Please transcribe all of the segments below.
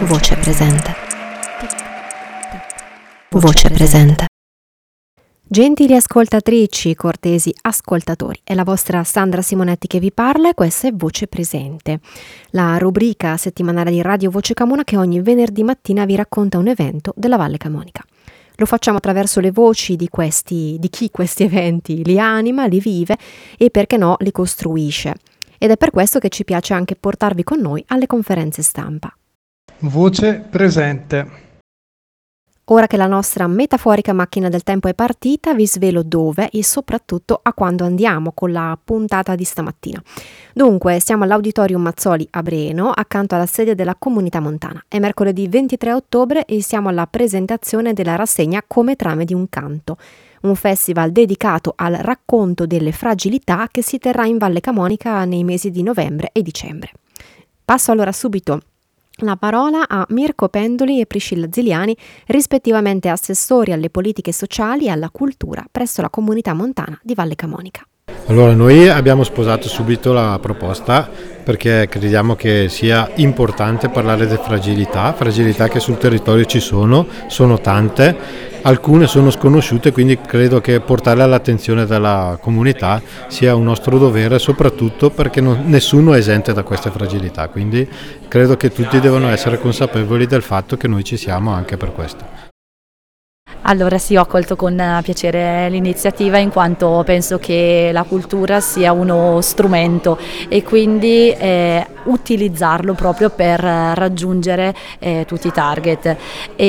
Voce presente. Voce presente. Gentili ascoltatrici, cortesi ascoltatori, è la vostra Sandra Simonetti che vi parla e questa è Voce Presente, la rubrica settimanale di Radio Voce Camona che ogni venerdì mattina vi racconta un evento della Valle Camonica. Lo facciamo attraverso le voci di chi questi eventi li anima, li vive e perché no li costruisce. Ed è per questo che ci piace anche portarvi con noi alle conferenze stampa. Voce presente. Ora che la nostra metaforica macchina del tempo è partita, vi svelo dove e soprattutto a quando andiamo con la puntata di stamattina. Dunque, siamo all'Auditorium Mazzoli a Breno, accanto alla sede della Comunità Montana. È mercoledì 23 ottobre e siamo alla presentazione della rassegna Come trame di un canto, un festival dedicato al racconto delle fragilità che si terrà in Valle Camonica nei mesi di novembre e dicembre. Passo allora subito la parola a Mirko Pendoli e Priscilla Ziliani, rispettivamente assessori alle politiche sociali e alla cultura presso la Comunità Montana di Valle Camonica. Allora, noi abbiamo sposato subito la proposta perché crediamo che sia importante parlare di fragilità che sul territorio ci sono tante, alcune sono sconosciute, quindi credo che portarle all'attenzione della comunità sia un nostro dovere, soprattutto perché nessuno è esente da queste fragilità, quindi credo che tutti devono essere consapevoli del fatto che noi ci siamo anche per questo. Allora sì, ho accolto con piacere l'iniziativa in quanto penso che la cultura sia uno strumento e quindi utilizzarlo proprio per raggiungere tutti i target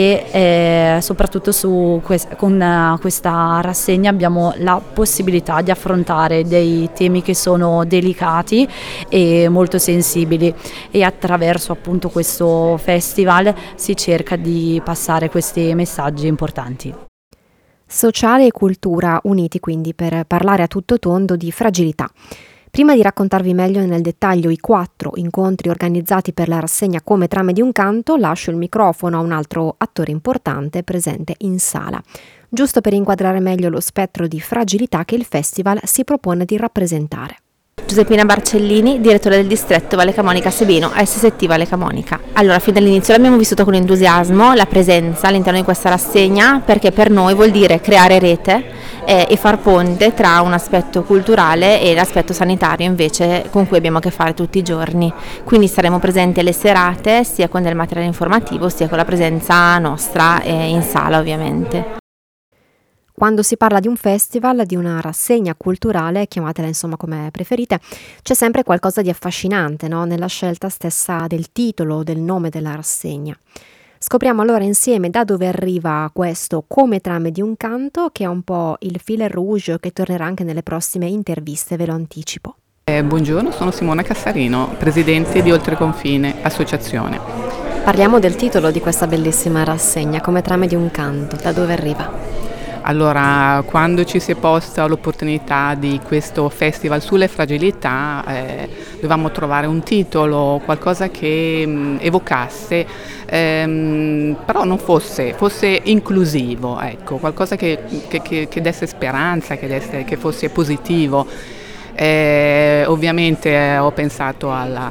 e soprattutto con questa rassegna abbiamo la possibilità di affrontare dei temi che sono delicati e molto sensibili e attraverso appunto questo festival si cerca di passare questi messaggi importanti. Sociale e cultura uniti quindi per parlare a tutto tondo di fragilità. Prima di raccontarvi meglio nel dettaglio i 4 incontri organizzati per la rassegna Come trame di un canto, lascio il microfono a un altro attore importante presente in sala, giusto per inquadrare meglio lo spettro di fragilità che il festival si propone di rappresentare. Giuseppina Barcellini, direttore del distretto Valle Camonica Sebeno, SST Valle Camonica. Allora, fin dall'inizio l'abbiamo vissuto con entusiasmo, la presenza all'interno di questa rassegna, perché per noi vuol dire creare rete e far ponte tra un aspetto culturale e l'aspetto sanitario invece con cui abbiamo a che fare tutti i giorni. Quindi saremo presenti alle serate sia con del materiale informativo sia con la presenza nostra in sala ovviamente. Quando si parla di un festival, di una rassegna culturale, chiamatela insomma come preferite, c'è sempre qualcosa di affascinante, no? Nella scelta stessa del titolo, del nome della rassegna. Scopriamo allora insieme da dove arriva questo Come trame di un canto, che è un po' il fil rouge che tornerà anche nelle prossime interviste, ve lo anticipo. Buongiorno, sono Simona Cassarino, presidente di Oltreconfine Associazione. Parliamo del titolo di questa bellissima rassegna, Come trame di un canto, da dove arriva? Allora, quando ci si è posta l'opportunità di questo festival sulle fragilità, dovevamo trovare un titolo, qualcosa che evocasse, però non fosse inclusivo, ecco, qualcosa che desse speranza, che fosse positivo. Ovviamente ho pensato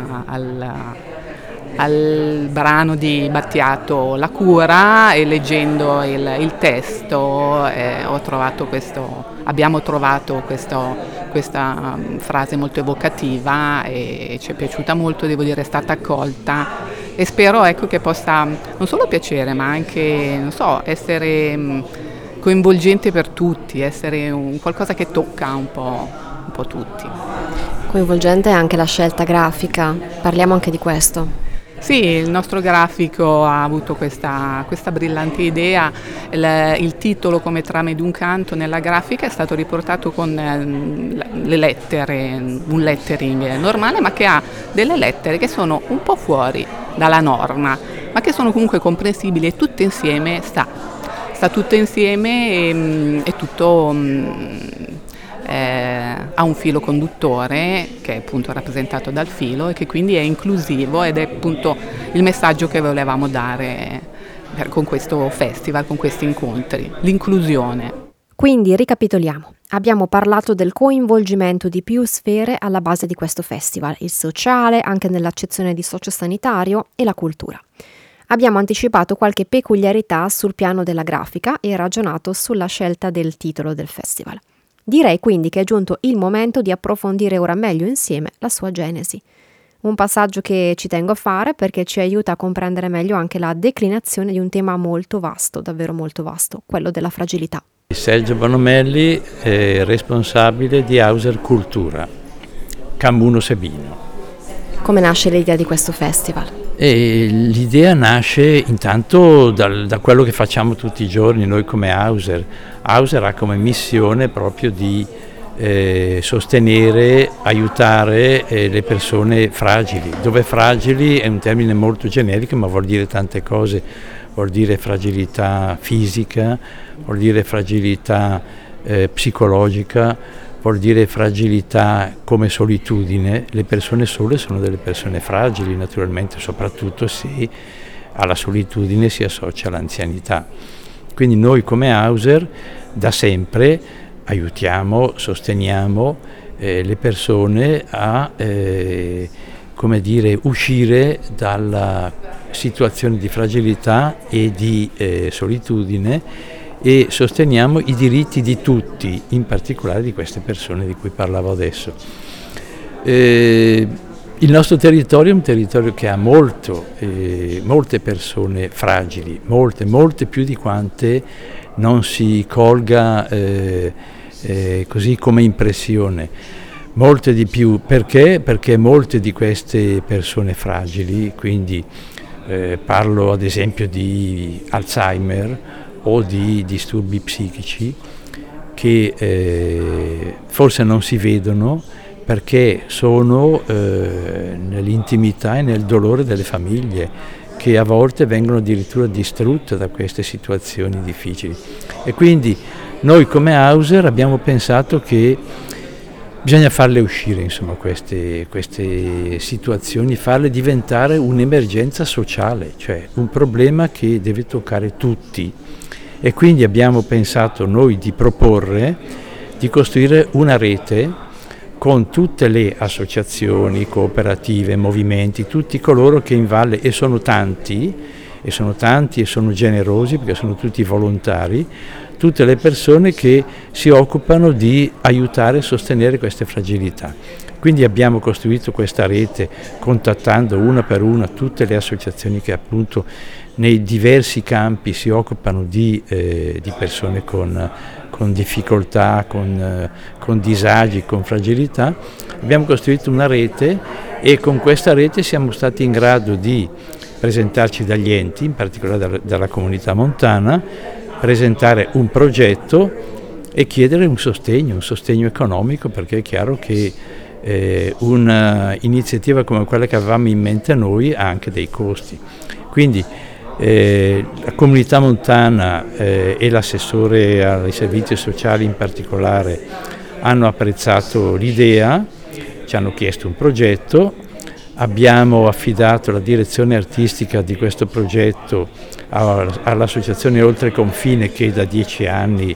al brano di Battiato La cura e leggendo il testo abbiamo trovato questa frase molto evocativa e ci è piaciuta molto, devo dire è stata accolta e spero che possa non solo piacere ma anche essere coinvolgente per tutti, essere qualcosa che tocca un po' tutti. Coinvolgente è anche la scelta grafica, parliamo anche di questo. Sì, il nostro grafico ha avuto questa brillante idea, il titolo Come trame di un canto nella grafica è stato riportato con le lettere, un lettering normale ma che ha delle lettere che sono un po' fuori dalla norma ma che sono comunque comprensibili e tutte insieme sta tutto insieme e tutto ha un filo conduttore che è appunto rappresentato dal filo e che quindi è inclusivo ed è appunto il messaggio che volevamo dare con questo festival, con questi incontri, l'inclusione. Quindi ricapitoliamo. Abbiamo parlato del coinvolgimento di più sfere alla base di questo festival, il sociale, anche nell'accezione di sociosanitario e la cultura. Abbiamo anticipato qualche peculiarità sul piano della grafica e ragionato sulla scelta del titolo del festival. Direi quindi che è giunto il momento di approfondire ora meglio insieme la sua genesi. Un passaggio che ci tengo a fare perché ci aiuta a comprendere meglio anche la declinazione di un tema molto vasto, davvero molto vasto, quello della fragilità. Sergio Bonomelli è responsabile di Auser Cultura, Cambuno Sebino. Come nasce l'idea di questo festival? E l'idea nasce intanto da quello che facciamo tutti i giorni noi come Auser. Auser ha come missione proprio di sostenere, aiutare le persone fragili, dove fragili è un termine molto generico ma vuol dire tante cose, vuol dire fragilità fisica, vuol dire fragilità psicologica, vuol dire fragilità come solitudine. Le persone sole sono delle persone fragili naturalmente, soprattutto se alla solitudine si associa l'anzianità. Quindi noi come Auser da sempre aiutiamo, sosteniamo le persone a uscire dalla situazione di fragilità e di solitudine e sosteniamo i diritti di tutti, in particolare di queste persone di cui parlavo adesso. Il nostro territorio è un territorio che ha molte persone fragili, molte più di quante non si colga così come impressione, molte di più. Perché? Perché molte di queste persone fragili, quindi parlo ad esempio di Alzheimer o di disturbi psichici che forse non si vedono perché sono nell'intimità e nel dolore delle famiglie, che a volte vengono addirittura distrutte da queste situazioni difficili. E quindi noi come Auser abbiamo pensato che bisogna farle uscire, insomma, queste situazioni, farle diventare un'emergenza sociale, cioè un problema che deve toccare tutti. E quindi abbiamo pensato noi di proporre di costruire una rete con tutte le associazioni, cooperative, movimenti, tutti coloro che in valle, e sono tanti e sono generosi perché sono tutti volontari, tutte le persone che si occupano di aiutare e sostenere queste fragilità. Quindi abbiamo costruito questa rete contattando una per una tutte le associazioni che appunto nei diversi campi si occupano di persone con difficoltà, con disagi, con fragilità. Abbiamo costruito una rete e con questa rete siamo stati in grado di presentarci dagli enti, in particolare dalla comunità montana, presentare un progetto e chiedere un sostegno economico, perché è chiaro che un'iniziativa come quella che avevamo in mente noi ha anche dei costi. Quindi la comunità montana e l'assessore ai servizi sociali in particolare hanno apprezzato l'idea, ci hanno chiesto un progetto, abbiamo affidato la direzione artistica di questo progetto all'associazione Oltre Confine, che da 10 anni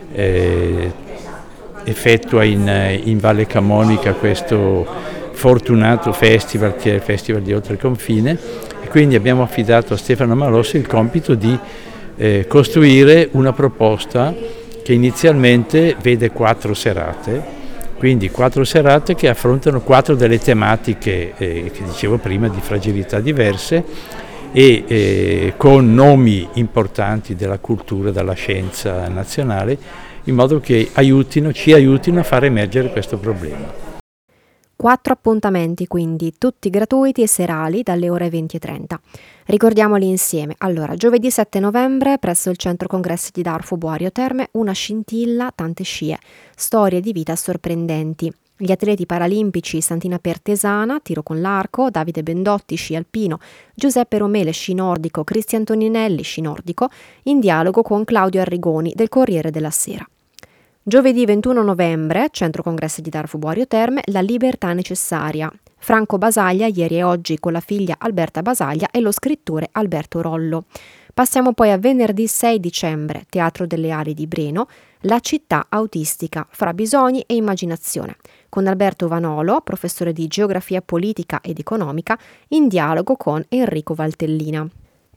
effettua in Valle Camonica questo fortunato festival che è il Festival di Oltre Confine, e quindi abbiamo affidato a Stefano Malossi il compito di costruire una proposta che inizialmente vede 4 serate, quindi 4 serate che affrontano 4 delle tematiche che dicevo prima, di fragilità diverse, e con nomi importanti della cultura, della scienza nazionale, in modo che ci aiutino a far emergere questo problema. 4 appuntamenti quindi, tutti gratuiti e serali dalle ore 20:30. Ricordiamoli insieme. Allora, giovedì 7 novembre presso il Centro Congressi di Darfo Boario Terme, una scintilla, tante scie, storie di vita sorprendenti. Gli atleti paralimpici Santina Pertesana, tiro con l'arco, Davide Bendotti, sci alpino, Giuseppe Romele, sci nordico, Cristian Toninelli, sci nordico, in dialogo con Claudio Arrigoni del Corriere della Sera. Giovedì 21 novembre, Centro Congressi di Darfo Boario Terme, La libertà necessaria. Franco Basaglia, ieri e oggi, con la figlia Alberta Basaglia e lo scrittore Alberto Rollo. Passiamo poi a venerdì 6 dicembre, Teatro delle Ali di Breno, La città autistica, fra bisogni e immaginazione, con Alberto Vanolo, professore di geografia politica ed economica, in dialogo con Enrico Valtellina.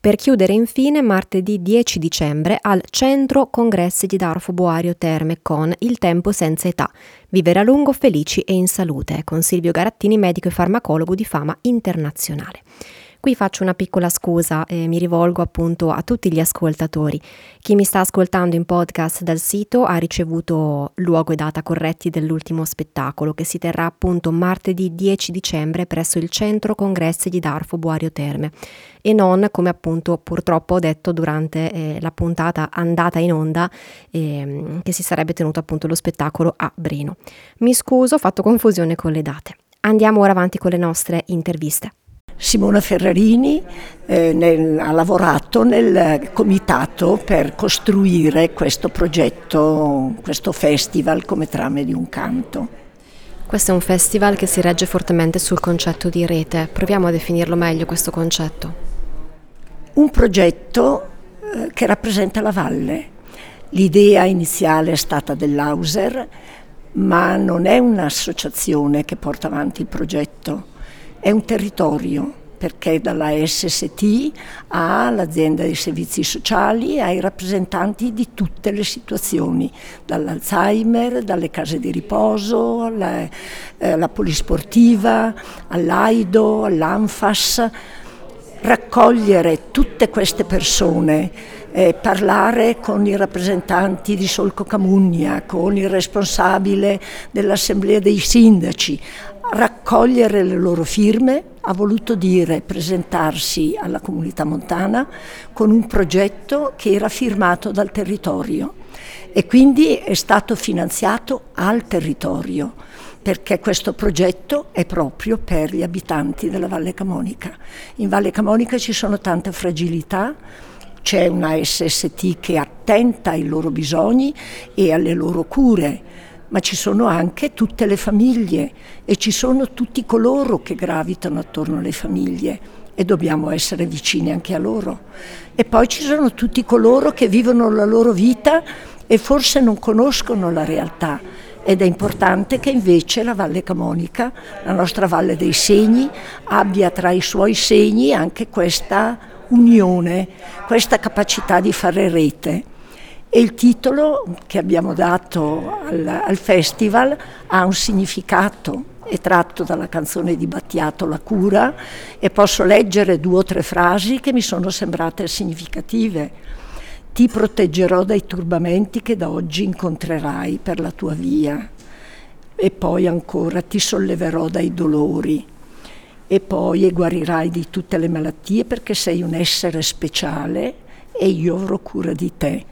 per chiudere infine martedì 10 dicembre al Centro Congressi di Darfo Boario Terme con Il tempo senza età, vivere a lungo, felici e in salute, con Silvio Garattini, medico e farmacologo di fama internazionale. Qui faccio una piccola scusa e mi rivolgo appunto a tutti gli ascoltatori. Chi mi sta ascoltando in podcast dal sito ha ricevuto luogo e data corretti dell'ultimo spettacolo, che si terrà appunto martedì 10 dicembre presso il Centro Congressi di Darfo Boario Terme e non, come appunto purtroppo ho detto durante la puntata andata in onda, che si sarebbe tenuto appunto lo spettacolo a Breno. Mi scuso, ho fatto confusione con le date. Andiamo ora avanti con le nostre interviste. Simona Ferrarini ha lavorato nel comitato per costruire questo progetto, questo festival come Trame di un canto. Questo è un festival che si regge fortemente sul concetto di rete. Proviamo a definirlo meglio questo concetto. Un progetto che rappresenta la valle. L'idea iniziale è stata dell'Auser, ma non è un'associazione che porta avanti il progetto. È un territorio, perché dalla SST all'azienda dei servizi sociali ai rappresentanti di tutte le situazioni, dall'Alzheimer, dalle case di riposo, alla polisportiva, all'AIDO, all'ANFAS, raccogliere tutte queste persone, parlare con i rappresentanti di Solco Camugna, con il responsabile dell'assemblea dei sindaci, raccogliere le loro firme, ha voluto dire presentarsi alla comunità montana con un progetto che era firmato dal territorio e quindi è stato finanziato al territorio, perché questo progetto è proprio per gli abitanti della Valle Camonica. In Valle Camonica ci sono tante fragilità, c'è una SST che è attenta ai loro bisogni e alle loro cure, ma ci sono anche tutte le famiglie e ci sono tutti coloro che gravitano attorno alle famiglie e dobbiamo essere vicini anche a loro. E poi ci sono tutti coloro che vivono la loro vita e forse non conoscono la realtà ed è importante che invece la Valle Camonica, la nostra Valle dei Segni, abbia tra i suoi segni anche questa unione, questa capacità di fare rete. E il titolo che abbiamo dato al festival ha un significato, è tratto dalla canzone di Battiato La cura e posso leggere 2 o 3 frasi che mi sono sembrate significative. Ti proteggerò dai turbamenti che da oggi incontrerai per la tua via. E poi ancora ti solleverò dai dolori. E poi guarirai di tutte le malattie perché sei un essere speciale e io avrò cura di te.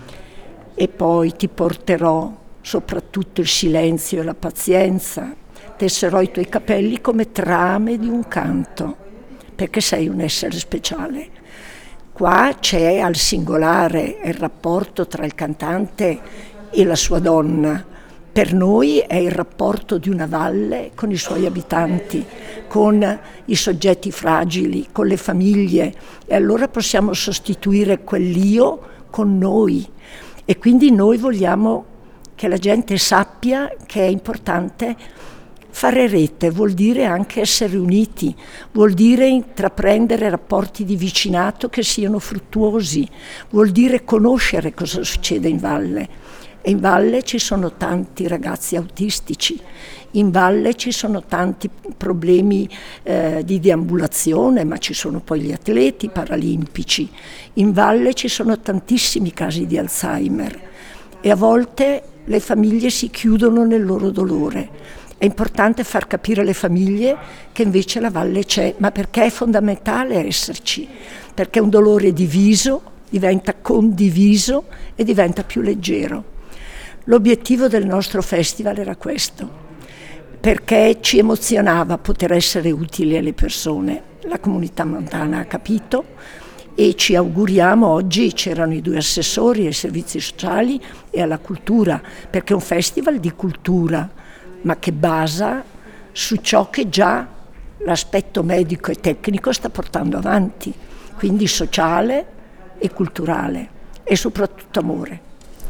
E poi ti porterò soprattutto il silenzio e la pazienza, tesserò i tuoi capelli come trame di un canto, perché sei un essere speciale. Qua c'è al singolare il rapporto tra il cantante e la sua donna. Per noi è il rapporto di una valle con i suoi abitanti, con i soggetti fragili, con le famiglie, e allora possiamo sostituire quell'io con noi. E quindi noi vogliamo che la gente sappia che è importante fare rete, vuol dire anche essere uniti, vuol dire intraprendere rapporti di vicinato che siano fruttuosi, vuol dire conoscere cosa succede in valle. E in valle ci sono tanti ragazzi autistici, in valle ci sono tanti problemi di deambulazione, ma ci sono poi gli atleti paralimpici, in valle ci sono tantissimi casi di Alzheimer e a volte le famiglie si chiudono nel loro dolore. È importante far capire alle famiglie che invece la valle c'è, ma perché è fondamentale esserci, perché un dolore diviso diventa condiviso e diventa più leggero. L'obiettivo del nostro festival era questo, perché ci emozionava poter essere utili alle persone. La comunità montana ha capito e ci auguriamo, oggi c'erano i 2 assessori ai servizi sociali e alla cultura, perché è un festival di cultura, ma che basa su ciò che già l'aspetto medico e tecnico sta portando avanti, quindi sociale e culturale e soprattutto amore.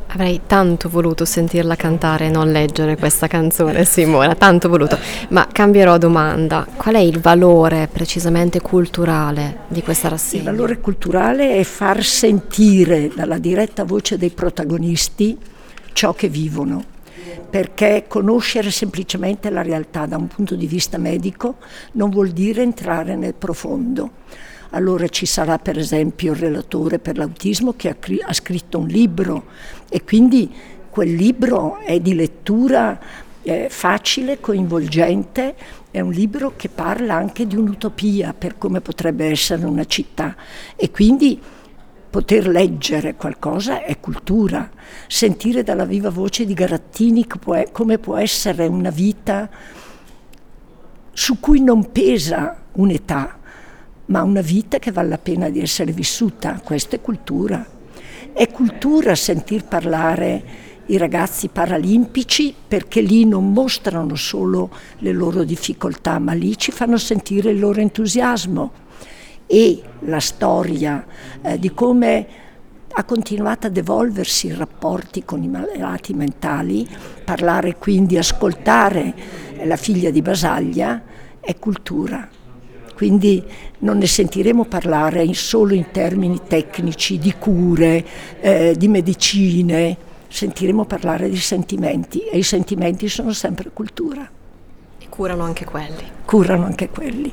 Avrei tanto voluto sentirla cantare e non leggere questa canzone, Simona, tanto voluto. Ma cambierò domanda. Qual è il valore precisamente culturale di questa rassegna? Il valore culturale è far sentire dalla diretta voce dei protagonisti ciò che vivono, perché conoscere semplicemente la realtà da un punto di vista medico non vuol dire entrare nel profondo. Allora ci sarà per esempio il relatore per l'autismo che ha scritto un libro e quindi quel libro è di lettura facile, coinvolgente, è un libro che parla anche di un'utopia per come potrebbe essere una città e quindi poter leggere qualcosa è cultura, sentire dalla viva voce di Garattini come può essere una vita su cui non pesa un'età, ma una vita che vale la pena di essere vissuta. Questa è cultura. È cultura sentir parlare i ragazzi paralimpici, perché lì non mostrano solo le loro difficoltà, ma lì ci fanno sentire il loro entusiasmo. E la storia di come ha continuato ad evolversi i rapporti con i malati mentali, parlare quindi, ascoltare la figlia di Basaglia, è cultura. Quindi non ne sentiremo parlare solo in termini tecnici, di cure, di medicine, sentiremo parlare di sentimenti e i sentimenti sono sempre cultura. E curano anche quelli. Curano anche quelli.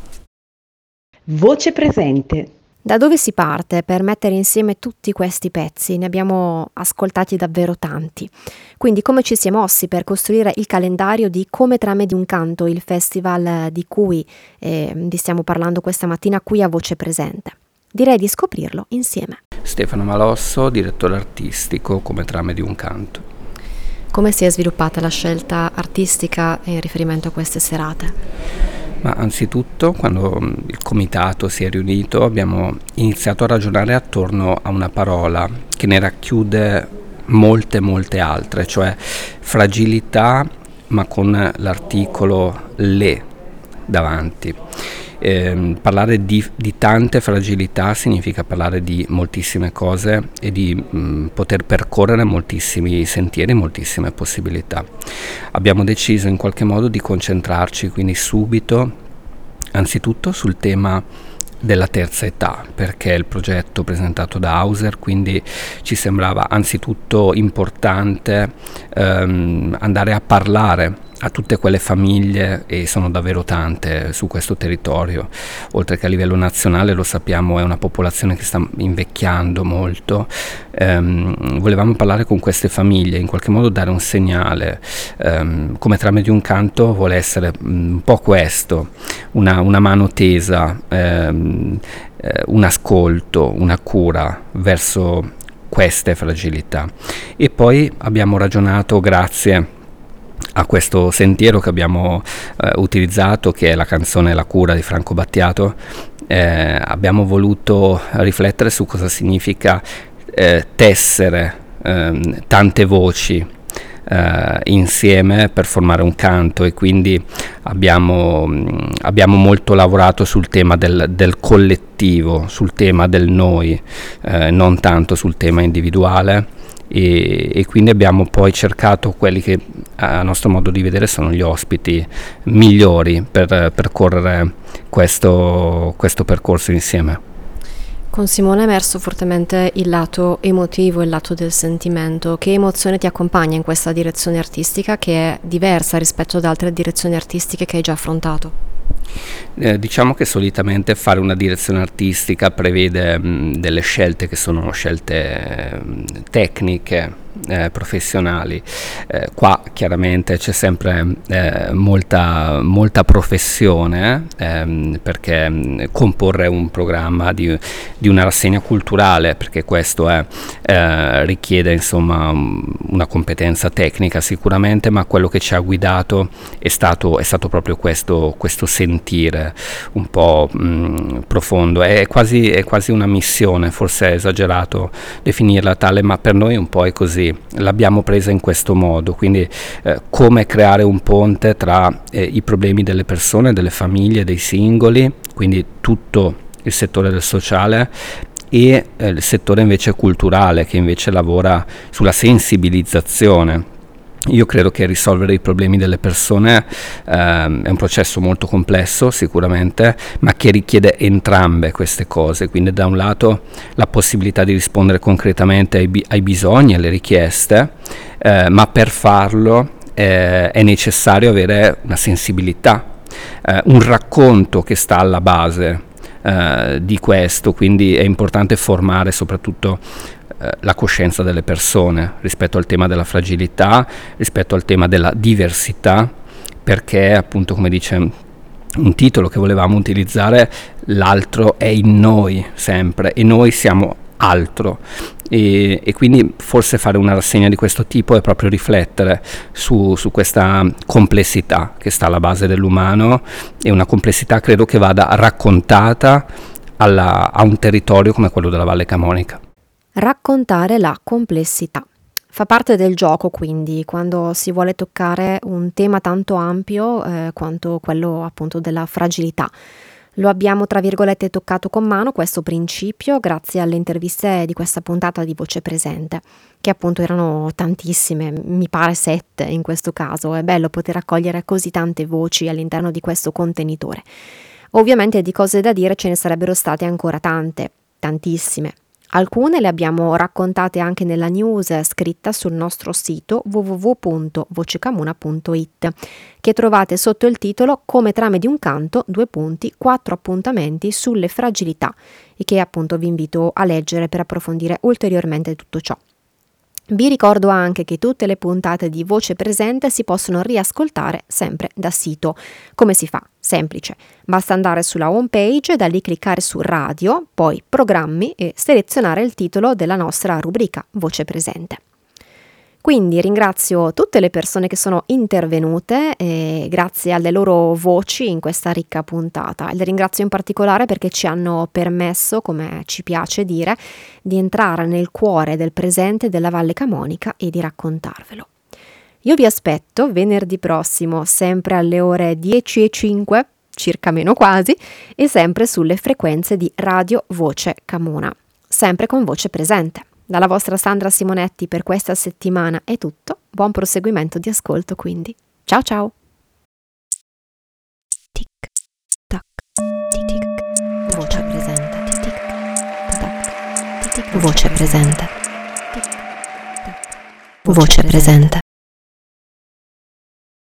Voce presente. Da dove si parte per mettere insieme tutti questi pezzi? Ne abbiamo ascoltati davvero tanti. Quindi come ci si è mossi per costruire il calendario di Come trame di un canto, il festival di cui vi stiamo parlando questa mattina qui a Voce Presente? Direi di scoprirlo insieme. Stefano Malosso, direttore artistico Come trame di un canto. Come si è sviluppata la scelta artistica in riferimento a queste serate? Ma anzitutto, quando il comitato si è riunito, abbiamo iniziato a ragionare attorno a una parola che ne racchiude molte altre, cioè fragilità, ma con l'articolo le davanti. Parlare di tante fragilità significa parlare di moltissime cose e di poter percorrere moltissimi sentieri, moltissime possibilità. Abbiamo deciso in qualche modo di concentrarci quindi subito, anzitutto sul tema della terza età, perché il progetto presentato da Hauser, quindi ci sembrava anzitutto importante andare a parlare a tutte quelle famiglie, e sono davvero tante su questo territorio, oltre che a livello nazionale, lo sappiamo, è una popolazione che sta invecchiando molto. Volevamo parlare con queste famiglie, in qualche modo dare un segnale. Come trame di un canto vuole essere un po' questo, una mano tesa, un ascolto, una cura verso queste fragilità. E poi abbiamo ragionato, grazie a questo sentiero che abbiamo utilizzato, che è la canzone La cura di Franco Battiato, abbiamo voluto riflettere su cosa significa tessere tante voci insieme per formare un canto, e quindi abbiamo molto lavorato sul tema del collettivo, sul tema del noi, non tanto sul tema individuale. E quindi abbiamo poi cercato quelli che a nostro modo di vedere sono gli ospiti migliori per percorrere questo percorso insieme. Con Simone è emerso fortemente il lato emotivo, il lato del sentimento. Che emozione ti accompagna in questa direzione artistica, che è diversa rispetto ad altre direzioni artistiche che hai già affrontato? Diciamo che solitamente fare una direzione artistica prevede delle scelte che sono scelte tecniche, professionali. Qua chiaramente c'è sempre molta professione, perché comporre un programma di una rassegna culturale, perché questo richiede insomma una competenza tecnica sicuramente, ma quello che ci ha guidato è stato proprio questo sentire un po' profondo. È quasi una missione, forse è esagerato definirla tale, ma per noi un po' è così. L'abbiamo presa in questo modo, quindi come creare un ponte tra i problemi delle persone, delle famiglie, dei singoli, quindi tutto il settore del sociale, e il settore invece culturale, che invece lavora sulla sensibilizzazione. Io credo che risolvere i problemi delle persone è un processo molto complesso sicuramente, ma che richiede entrambe queste cose, quindi da un lato la possibilità di rispondere concretamente ai bisogni, alle richieste, ma per farlo è necessario avere una sensibilità, un racconto che sta alla base di questo, quindi è importante formare soprattutto la coscienza delle persone rispetto al tema della fragilità, rispetto al tema della diversità, perché appunto, come dice un titolo che volevamo utilizzare, l'altro è in noi sempre e noi siamo altro, e quindi forse fare una rassegna di questo tipo è proprio riflettere su questa complessità che sta alla base dell'umano, e una complessità credo che vada raccontata a un territorio come quello della Valle Camonica. Raccontare la complessità. Fa parte del gioco, quindi, quando si vuole toccare un tema tanto ampio quanto quello appunto della fragilità. Lo abbiamo, tra virgolette, toccato con mano questo principio grazie alle interviste di questa puntata di Voce Presente, che appunto erano tantissime, mi pare 7 in questo caso. È bello poter raccogliere così tante voci all'interno di questo contenitore. Ovviamente di cose da dire ce ne sarebbero state ancora tante, tantissime. Alcune le abbiamo raccontate anche nella news scritta sul nostro sito www.vocecamona.it, che trovate sotto il titolo Come trame di un canto, 4 appuntamenti sulle fragilità, e che appunto vi invito a leggere per approfondire ulteriormente tutto ciò. Vi ricordo anche che tutte le puntate di Voce Presente si possono riascoltare sempre da sito. Come si fa? Semplice. Basta andare sulla home page, da lì cliccare su Radio, poi Programmi e selezionare il titolo della nostra rubrica Voce Presente. Quindi ringrazio tutte le persone che sono intervenute e grazie alle loro voci in questa ricca puntata. Le ringrazio in particolare perché ci hanno permesso, come ci piace dire, di entrare nel cuore del presente della Valle Camonica e di raccontarvelo. Io vi aspetto venerdì prossimo, sempre alle ore 10:05, circa meno quasi, e sempre sulle frequenze di Radio Voce Camona, sempre con Voce Presente. Dalla vostra Sandra Simonetti per questa settimana è tutto. Buon proseguimento di ascolto, quindi. Ciao ciao! Tic tac, tic voce presente. Tic tac, tic voce presente. Voce presente.